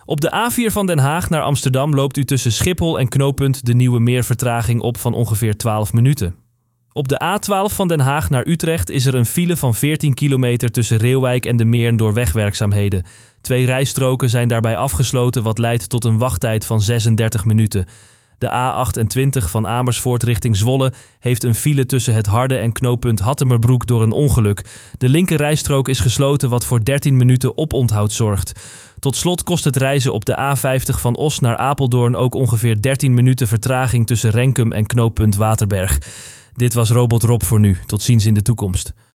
Op de A4 van Den Haag naar Amsterdam loopt u tussen Schiphol en knooppunt de Nieuwe Meer vertraging op van ongeveer 12 minuten. Op de A12 van Den Haag naar Utrecht is er een file van 14 kilometer tussen Reeuwijk en de Meern door wegwerkzaamheden. 2 rijstroken zijn daarbij afgesloten, wat leidt tot een wachttijd van 36 minuten. De A28 van Amersfoort richting Zwolle heeft een file tussen het Harde en knooppunt Hattemerbroek door een ongeluk. De linker rijstrook is gesloten, wat voor 13 minuten oponthoud zorgt. Tot slot kost het reizen op de A50 van Os naar Apeldoorn ook ongeveer 13 minuten vertraging tussen Renkum en knooppunt Waterberg. Dit was Robot Rob voor nu. Tot ziens in de toekomst.